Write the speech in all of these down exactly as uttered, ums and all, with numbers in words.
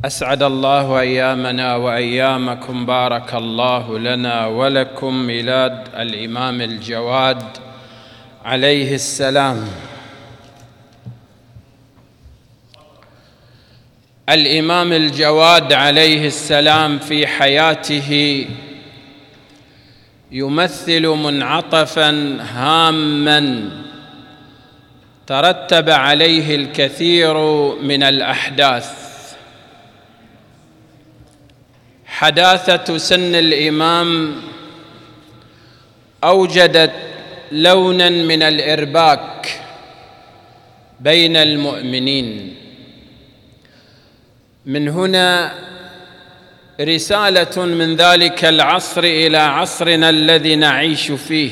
أسعد الله أيامنا وأيامكم. بارك الله لنا ولكم. ميلاد الإمام الجواد عليه السلام. الإمام الجواد عليه السلام في حياته يمثل منعطفاً هاماً ترتب عليه الكثير من الأحداث. حداثة سن الإمام أوجدت لوناً من الإرباك بين المؤمنين. من هنا رسالة من ذلك العصر إلى عصرنا الذي نعيش فيه،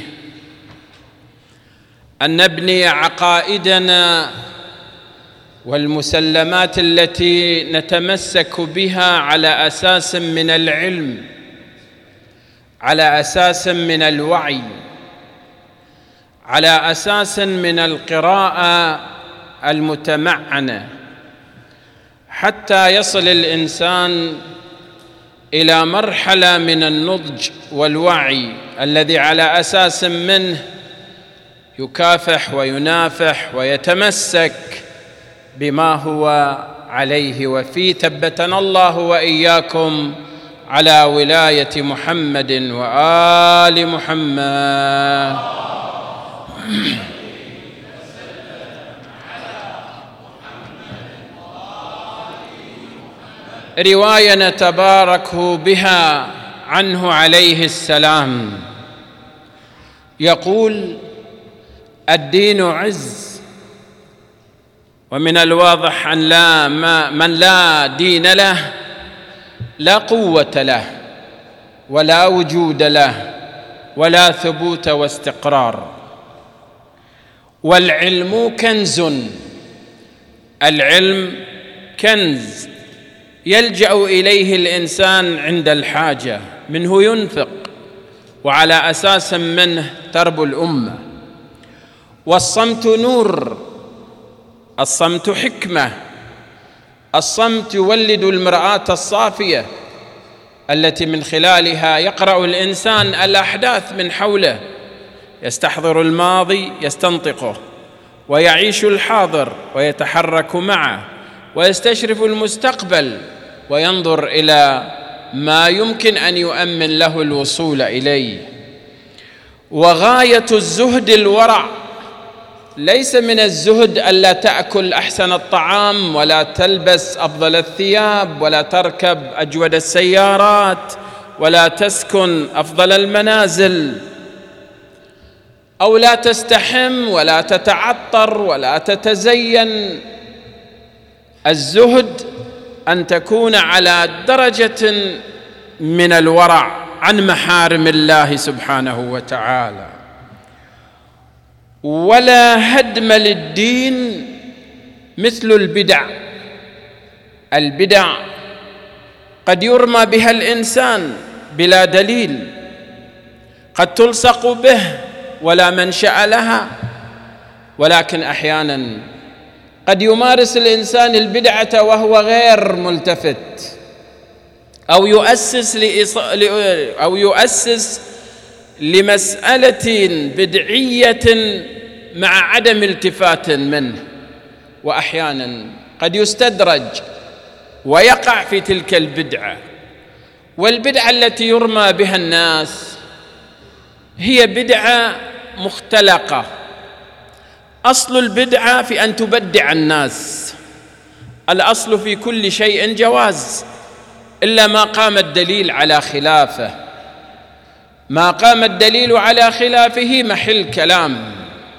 أن نبني عقائدنا والمسلمات التي نتمسك بها على أساس من العلم، على أساس من الوعي، على أساس من القراءة المتمعنة، حتى يصل الإنسان إلى مرحلة من النضج والوعي الذي على أساس منه يكافح وينافح ويتمسك بما هو عليه وفيه. ثبتنا الله وإياكم على ولاية محمد وآل محمد. رواية نتبارك بها عنه عليه السلام، يقول: الدين عز، ومن الواضح أن لا ما من لا دين له لا قوة له ولا وجود له ولا ثبوت واستقرار. والعلم كنز، العلم كنز يلجأ إليه الإنسان عند الحاجة، منه ينفق وعلى أساس منه تربو الأمة. والصمت نور، الصمت حكمة، الصمت يولد المرآة الصافية التي من خلالها يقرأ الإنسان الأحداث من حوله، يستحضر الماضي يستنطقه، ويعيش الحاضر ويتحرك معه، ويستشرف المستقبل وينظر إلى ما يمكن أن يؤمن له الوصول إليه. وغاية الزهد الورع، ليس من الزهد ألا تأكل أحسن الطعام ولا تلبس أفضل الثياب ولا تركب أجود السيارات ولا تسكن أفضل المنازل أو لا تستحم ولا تتعطر ولا تتزين. الزهد أن تكون على درجة من الورع عن محارم الله سبحانه وتعالى. ولا هدم للدين مثل البدع. البدع قد يرمى بها الإنسان بلا دليل، قد تلصق به ولا منشأ لها، ولكن أحياناً قد يمارس الإنسان البدعة وهو غير ملتفت، أو يؤسس لإص... أو يؤسس لمسألة بدعية مع عدم التفات منه، وأحيانا قد يستدرج ويقع في تلك البدعة. والبدعة التي يرمى بها الناس هي بدعة مختلقة. أصل البدعة في أن تبدع الناس، الأصل في كل شيء جواز إلا ما قام الدليل على خلافه. ما قام الدليل على خلافه محل كلام.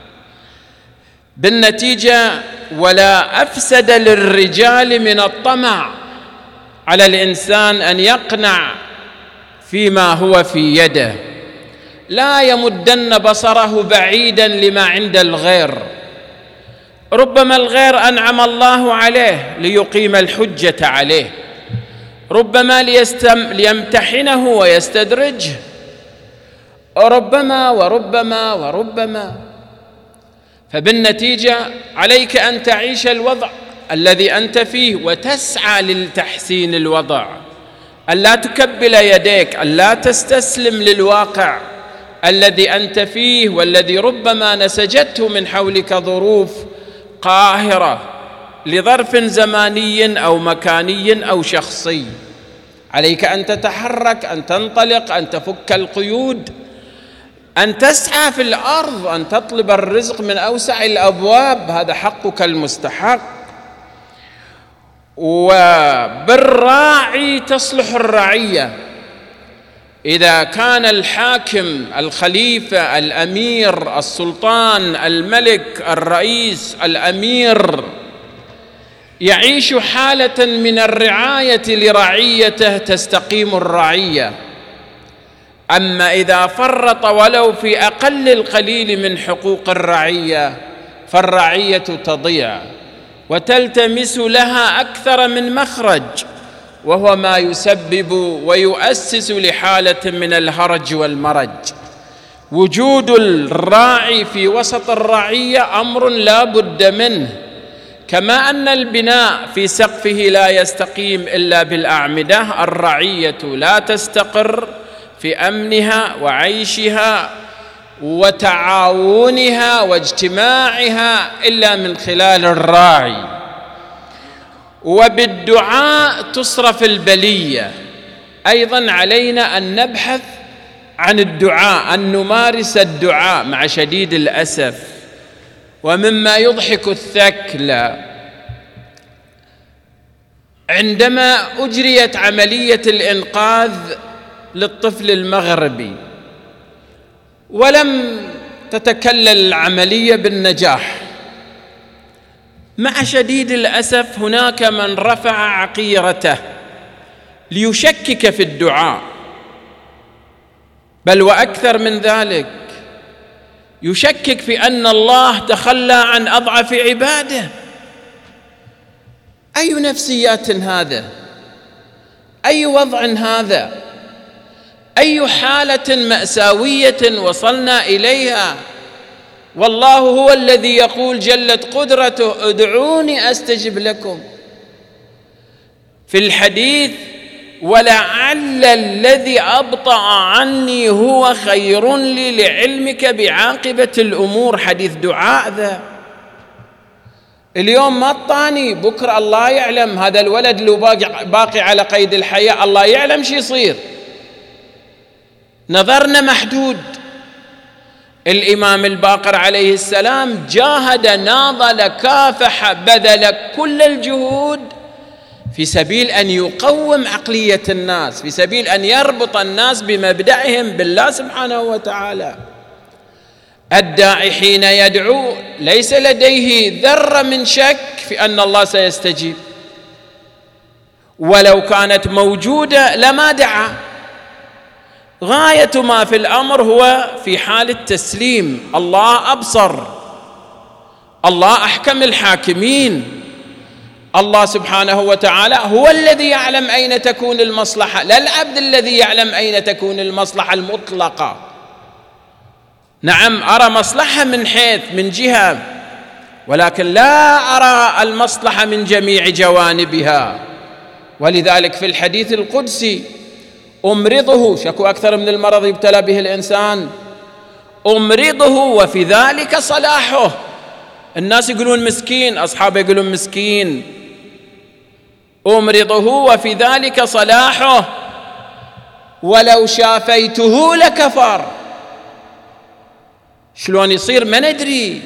بالنتيجة ولا أفسد للرجال من الطمع على الإنسان أن يقنع فيما هو في يده، لا يمدن بصره بعيدا لما عند الغير. ربما الغير أنعم الله عليه ليقيم الحجة عليه، ربما ليستم ليمتحنه ويستدرجه، ربما وربما وربما. فبالنتيجة عليك أن تعيش الوضع الذي أنت فيه وتسعى للتحسين الوضع، ألا تكبل يديك، ألا تستسلم للواقع الذي أنت فيه والذي ربما نسجته من حولك ظروف قاهرة لظرف زماني أو مكاني أو شخصي. عليك أن تتحرك، أن تنطلق، أن تفك القيود، أن تسعى في الأرض، أن تطلب الرزق من أوسع الأبواب، هذا حقك المستحق. وبالراعي تصلح الرعية. إذا كان الحاكم، الخليفة، الأمير، السلطان، الملك، الرئيس، الأمير يعيش حالة من الرعاية لرعيته تستقيم الرعية. أما إذا فرط ولو في أقل القليل من حقوق الرعية فالرعية تضيع وتلتمس لها أكثر من مخرج، وهو ما يسبب ويؤسس لحالة من الهرج والمرج. وجود الراعي في وسط الرعية أمر لا بد منه، كما أن البناء في سقفه لا يستقيم إلا بالأعمدة، الرعية لا تستقر في أمنها وعيشها وتعاونها واجتماعها إلا من خلال الراعي. وبالدعاء تصرف البلية. أيضا علينا أن نبحث عن الدعاء، أن نمارس الدعاء. مع شديد الأسف ومما يضحك الثكل، عندما أجريت عملية الإنقاذ للطفل المغربي ولم تتكلل العملية بالنجاح، مع شديد الأسف هناك من رفع عقيرته ليشكك في الدعاء، بل وأكثر من ذلك يشكك في أن الله تخلى عن أضعف عباده. أي نفسيات هذا؟ أي وضع هذا؟ أي حالة مأساوية وصلنا إليها؟ والله هو الذي يقول جلت قدرته ادعوني أستجب لكم. في الحديث ولعل الذي أبطأ عني هو خير لي لعلمك بعاقبة الأمور. حديث دعاء ذا. اليوم ما الطاني، بكرة الله يعلم. هذا الولد لو باقي على قيد الحياة الله يعلم شو يصير. نظرنا محدود. الإمام الباقر عليه السلام جاهد، ناضل، كافح، بذل كل الجهود في سبيل أن يقوم عقلية الناس، في سبيل أن يربط الناس بمبدأهم بالله سبحانه وتعالى. الداعي حين يدعو ليس لديه ذرة من شك في أن الله سيستجيب، ولو كانت موجودة لما دعا. غاية ما في الأمر هو في حال التسليم. الله أبصر، الله أحكم الحاكمين، الله سبحانه وتعالى هو الذي يعلم أين تكون المصلحة، لا العبد الذي يعلم أين تكون المصلحة المطلقة. نعم أرى مصلحة من حيث من جهة، ولكن لا أرى المصلحة من جميع جوانبها. ولذلك في الحديث القدسي أمرضه، شكو أكثر من المرض يبتلى به الإنسان، أمرضه وفي ذلك صلاحه. الناس يقولون مسكين، أصحابه يقولون مسكين. أمرضه وفي ذلك صلاحه، ولو شافيته لكفر. شلون يصير ما ندري.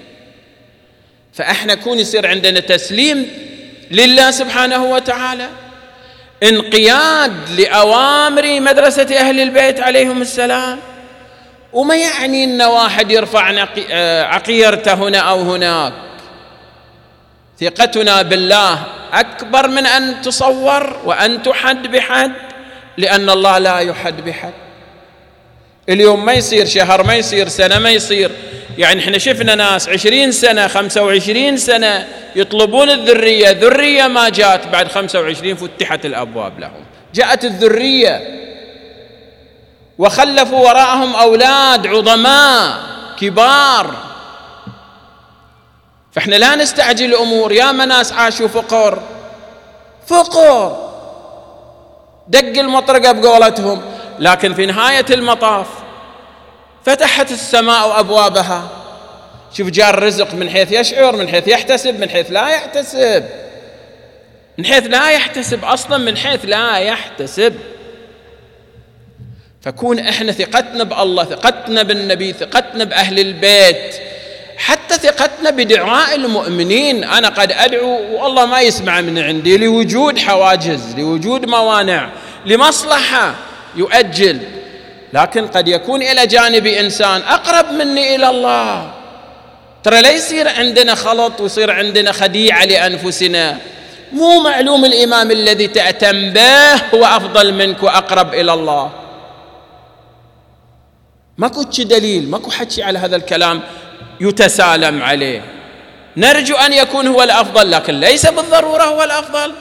فإحنا كون يصير عندنا تسليم لله سبحانه وتعالى، انقياد لأوامر مدرسة أهل البيت عليهم السلام، وما يعني أن واحد يرفع عقيرته هنا أو هناك. ثقتنا بالله أكبر من أن تصور وأن تحد بحد، لأن الله لا يحد بحد. اليوم ما يصير، شهر ما يصير، سنة ما يصير. يعني احنا شفنا ناس عشرين سنة خمسة وعشرين سنة يطلبون الذرية، ذرية ما جاءت. بعد خمسة وعشرين فتحت الأبواب لهم، جاءت الذرية، وخلفوا وراءهم أولاد عظماء كبار. فإحنا لا نستعجل الأمور. يا ناس عاشوا فقر فقر دق المطرقة بقولتهم، لكن في نهاية المطاف فتحت السماء أبوابها. شوف جاء الرزق من حيث يشعر، من حيث يحتسب، من حيث لا يحتسب، من حيث لا يحتسب أصلا، من حيث لا يحتسب. فكون إحنا ثقتنا بالله، ثقتنا بالنبي، ثقتنا بأهل البيت، حتى ثقتنا بدعاء المؤمنين. أنا قد أدعو والله ما يسمع من عندي لوجود حواجز، لوجود موانع، لمصلحة يؤجل، لكن قد يكون إلى جانب إنسان أقرب مني إلى الله. ترى لا يصير عندنا خلط ويصير عندنا خديعة لأنفسنا. مو معلوم الإمام الذي تأتم به هو أفضل منك وأقرب إلى الله. ماكو دليل، ماكو حكي على هذا الكلام يتسالم عليه. نرجو أن يكون هو الأفضل، لكن ليس بالضرورة هو الأفضل.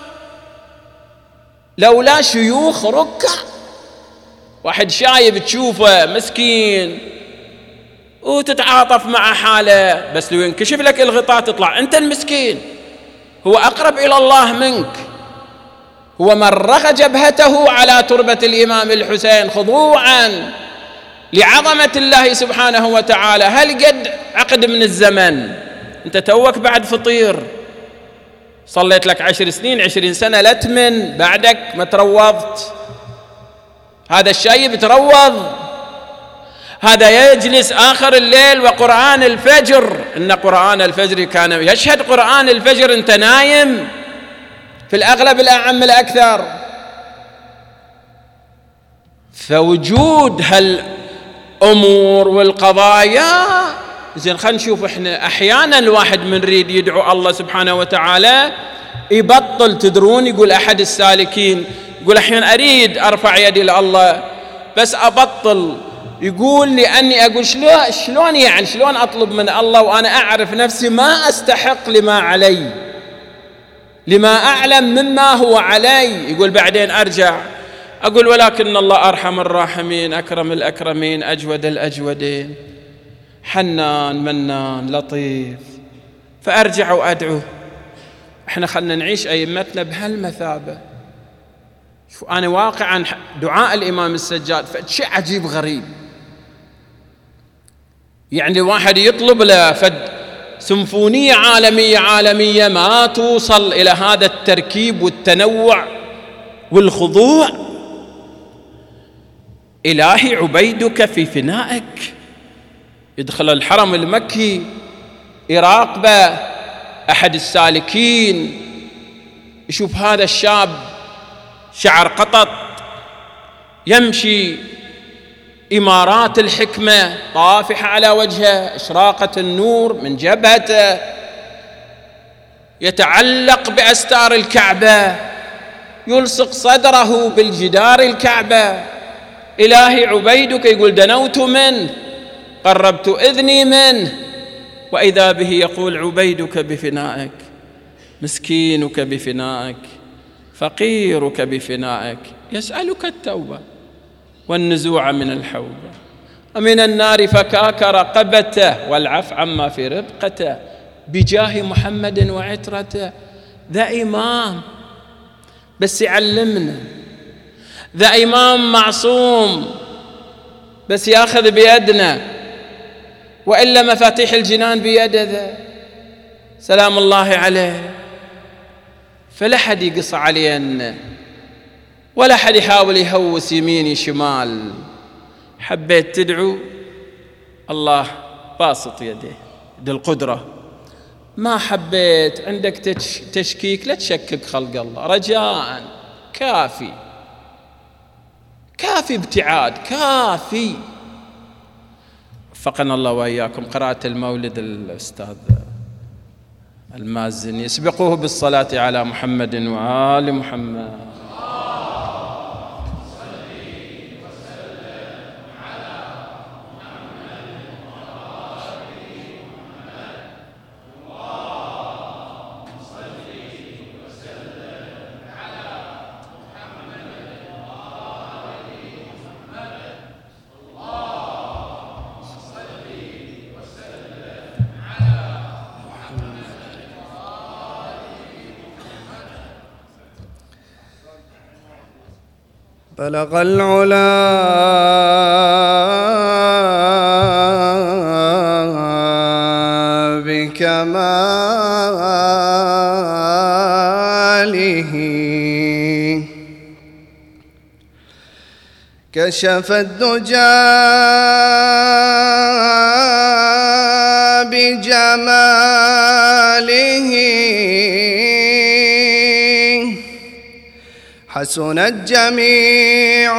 لولا شيوخ ركع، واحد شايب تشوفه مسكين وتتعاطف مع حاله، بس لو ينكشف لك الغطاء تطلع أنت المسكين. هو أقرب إلى الله منك، هو مرغ جبهته على تربة الإمام الحسين خضوعا لعظمة الله سبحانه وتعالى. هل قد عقد من الزمن أنت توك بعد فطير، صليت لك عشر سنين عشرين سنة لا تمن بعدك ما تروضت. هذا الشايب تروض، هذا يجلس آخر الليل وقرآن الفجر. إن قرآن الفجر كان يشهد قرآن الفجر، أنت نايم في الأغلب الأعم الأكثر. فوجود هالأمور والقضايا زين. خلينا نشوف إحنا أحيانا الواحد من نريد يدعو الله سبحانه وتعالى يبطل. تدرون يقول أحد السالكين، يقول أحيانا أريد أرفع يدي لله بس أبطل. يقول لأني أقول شلون شلون يعني شلون أطلب من الله وأنا أعرف نفسي ما أستحق لما علي، لما أعلم مما هو علي. يقول بعدين أرجع أقول ولكن الله أرحم الراحمين، أكرم الأكرمين، أجود الأجودين، حنان منان لطيف، فأرجع وأدعو. إحنا خلنا نعيش أئمتنا بهالمثابة. شو أنا واقعا دعاء الإمام السجاد فشيء عجيب غريب. يعني واحد يطلب له فد سيمفونية عالمية عالمية ما توصل إلى هذا التركيب والتنوع والخضوع. إلهي عبيدك في فنائك. يدخل الحرم المكي يراقبه أحد السالكين، يشوف هذا الشاب شعر قطط يمشي، إمارات الحكمة طافحة على وجهه، إشراقة النور من جبهته، يتعلق بأستار الكعبة، يلصق صدره بالجدار الكعبة. إلهي عبيدك، يقول دنوت منه، قربت إذني منه، وإذا به يقول عبيدك بفنائك، مسكينك بفنائك، فقيرك بفنائك، يسألك التوبة والنزوع من الحوبة، ومن النار فكاك رقبته، والعفو عما في ربقته، بجاه محمد وعترته. ذا إمام بس يعلمنا، ذا إمام معصوم بس ياخذ بيدنا، وإلا مفاتيح الجنان بيده ذا سلام الله عليه. فلا حد يقص علينا ولا حد يحاول يهوس يميني شمال. حبيت تدعو الله باسط يديه يد القدرة، ما حبيت عندك تشكيك لا تشكك خلق الله. رجاء كافي كافي ابتعاد كافي. وفقنا الله وإياكم. قراءة المولد الأستاذ المازن يسبقوه بالصلاة على محمد وآل محمد. بلغ العلا بكماله، كشف الدجى بجماله، حسنت جميع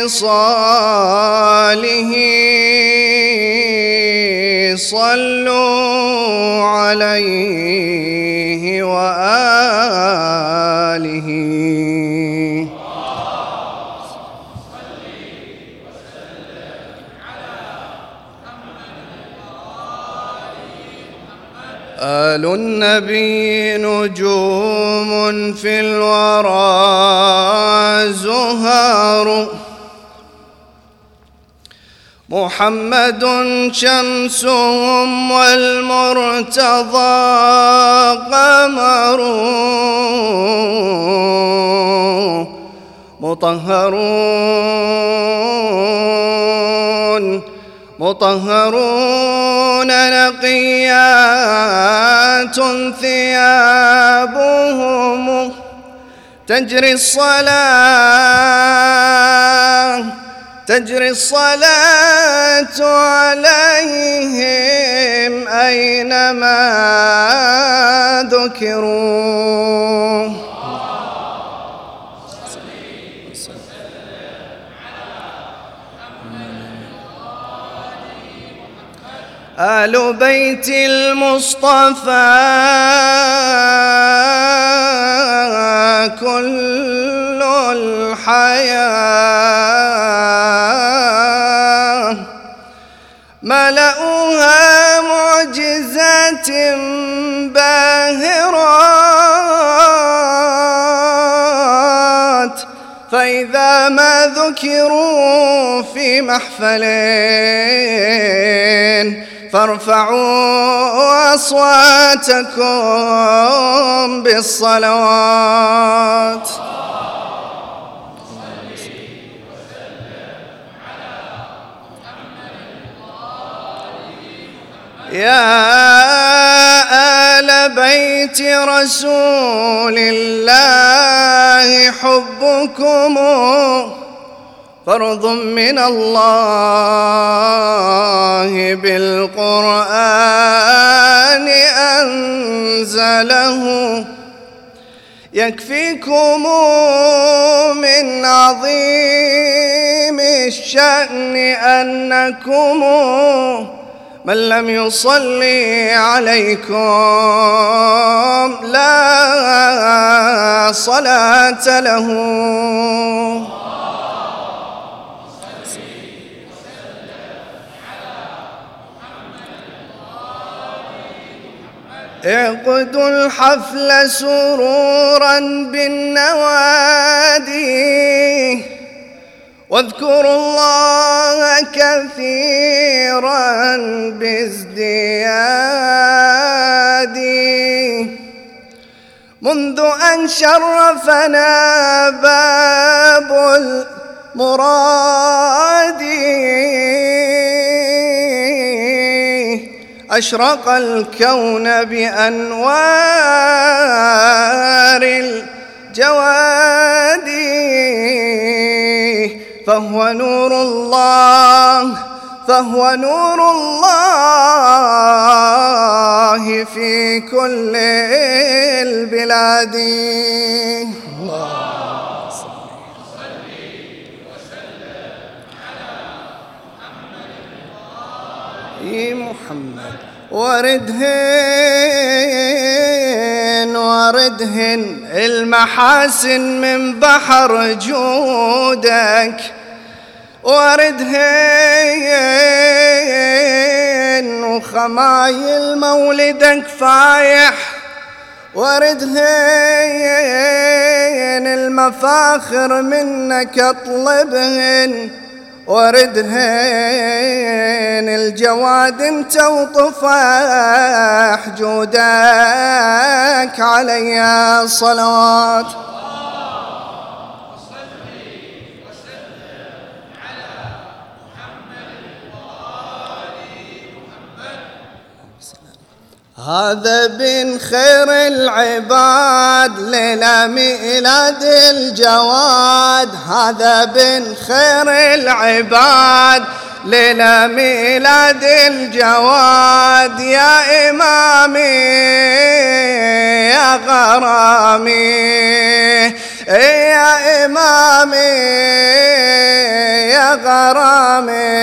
خصاله، صلوا عليه وآله. آل النبي نجوم في الورى زهار، محمد شمسهم والمرتضى قمر، مطهرون مطهرون نقيات ثيابهم، تجري الصلاة تجري الصلاة عليهم أينما ذكروا. آل بيت المصطفى كل الحياة، ملأوها معجزات باهرات، فإذا ما ذكروا في محفل فارفعوا أصواتكم بالصلوات. يا آل بيت رسول الله حبكم فرض من الله بالقرآن أنزله، يكفيكم من عظيم الشأن أنكم من لم يصلي عليكم لا صلاة له. اعقدوا الحفل سرورا بالنوادي، واذكروا الله كثيرا بازدياد، منذ أن شرفنا باب المراد أشرق الكون بأنوار الجواد، فهو نور الله فهو نور الله في كل البلاد. اللهم صل وسلم على محمد وردهن وردهن المحاسن من بحر جودك، وردهن وخمايل مولدك فايح، وردهن المفاخر منك اطلبهن، وردهن الجواد انت وطفاح جودك علي صلوات. هذا بن خير العباد ليلة ميلاد الجواد، هذا بن خير العباد ليلة ميلاد الجواد. يا إمامي يا غرامي، يا إمامي يا غرامي،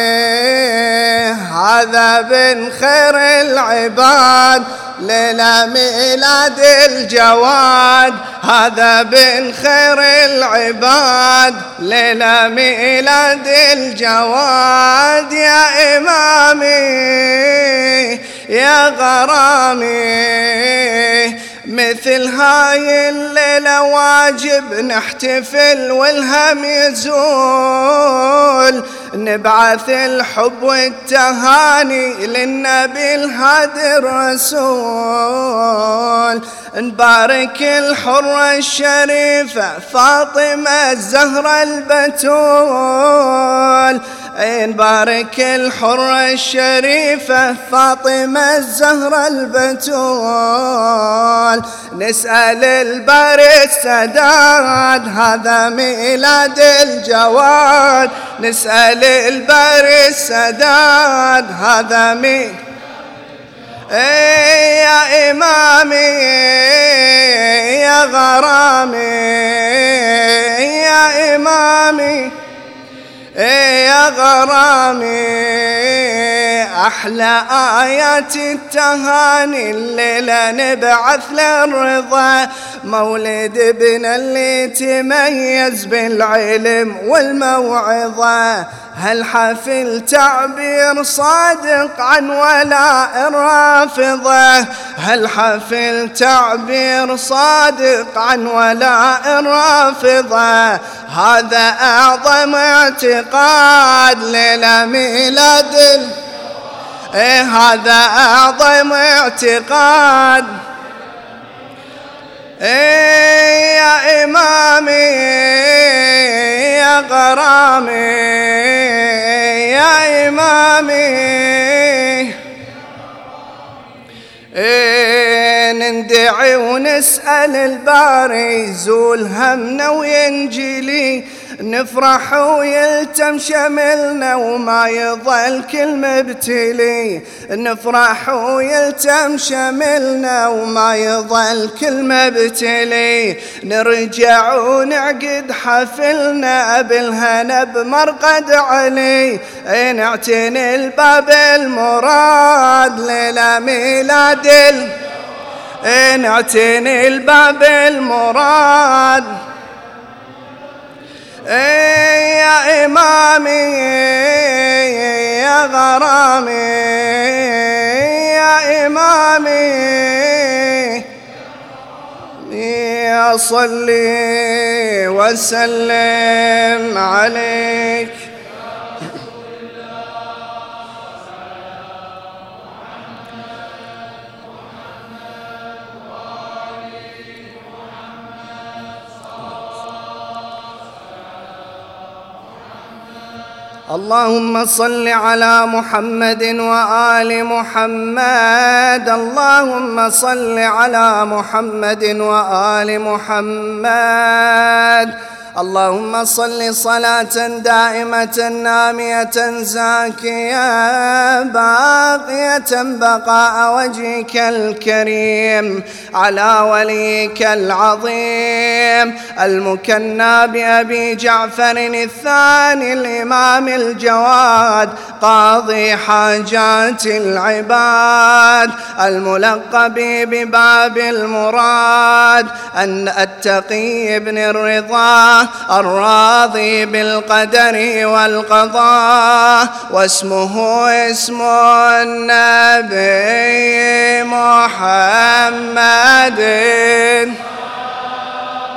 هذا بن خير العباد ليلة ميلاد الجواد، هذا بن خير العباد ليلة ميلاد الجواد. يا إمامي يا غرامي، مثل هاي الليلة واجب نحتفل والهم يزول، نبعث الحب والتهاني للنبي الهادي الرسول، نبارك الحرة الشريفة فاطمة الزهرة البتول، نبارك الحرة الشريفة فاطمة الزهرة البتول. نسأل الباري السداد هذا ميلاد الجواد، نسأل الباري السداد هذا ميلاد. اي يا إمامي يا غرامي، يا إمامي يا غرامي، أحلى آيات التهاني الليلة نبعث للرضا، مولد ابن اللي تميز بالعلم والموعظة، هالحفل تعبير صادق عن ولاء الرافضة، هالحفل تعبير صادق عن ولاء الرافضة، هذا أعظم اعتقاد ليلة ميلاد ال... إيه هذا أعظم اعتقاد. إيه يا إمامي يا غرامي، يا إمامي إيه نندعي ونسأل الباري يزول همنا وينجلي، نفرح ويلتم شملنا وما يظل كل مبتلي، نفرح ويلتم شملنا وما يظل كل مبتلي، نرجع ونعقد حفلنا بالهنا بمرقد علي، نعتني الباب المراد ليلة ميلاد ال... نعتني الباب المراد. اي يا إمامي يا غرامي، يا إمامي يا صلي وسلم عليك. اللهم صل على محمد وآل محمد، اللهم صل على محمد وآل محمد، اللهم صل صلاة دائمة نامية زاكية باقية بقاء وجهك الكريم على وليك العظيم المكنى بأبي جعفر الثاني الإمام الجواد قاضي حاجات العباد الملقب بباب المراد أن التقي بن الرضا الراضي بالقدر والقضاء، واسمه اسم النبي محمد.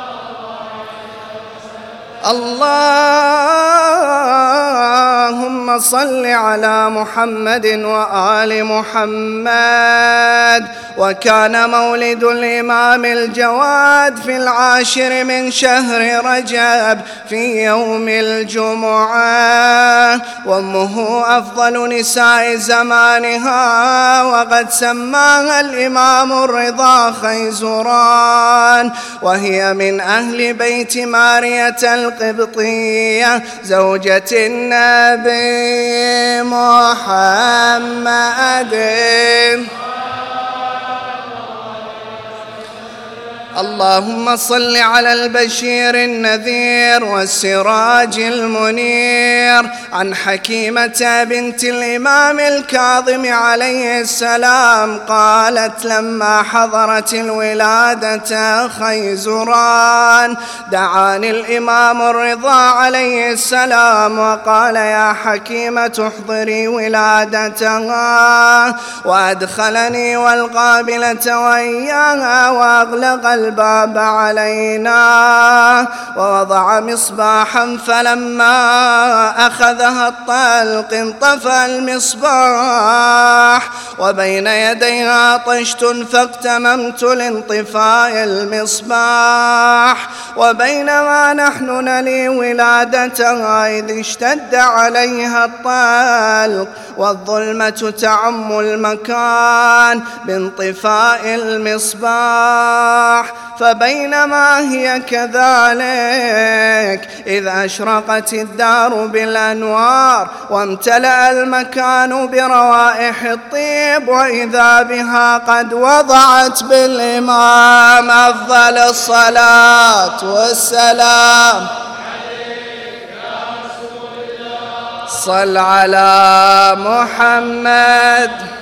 اللهم اللهم صل على محمد وآل محمد. وكان مولد الإمام الجواد في العاشر من شهر رجب في يوم الجمعة، وأمه أفضل نساء زمانها، وقد سماها الإمام الرضا خيزران، وهي من أهل بيت مارية القبطية زوجة النبي محمد. اللهم صل على البشير النذير والسراج المنير عن حكيمة بنت الإمام الكاظم عليه السلام قالت لما حضرت الولادة خيزران دعاني الإمام الرضا عليه السلام وقال يا حكيمة احضري ولادتها، وأدخلني والقابلة وإياها وأغلق الباب علينا ووضع مصباحا، فلما أخذها الطلق انطفأ المصباح وبين يديها طشت فاغتممت لانطفاء المصباح، وبينما نحن نلي ولادتها إذ اشتد عليها الطلق والظلمة تعم المكان بانطفاء المصباح، فبينما هي كذلك إذ أشرقت الدار بالأنوار وامتلأ المكان بروائح الطيب، وإذا بها قد وضعت بالإمام أفضل الصلاة والسلام صل على محمد.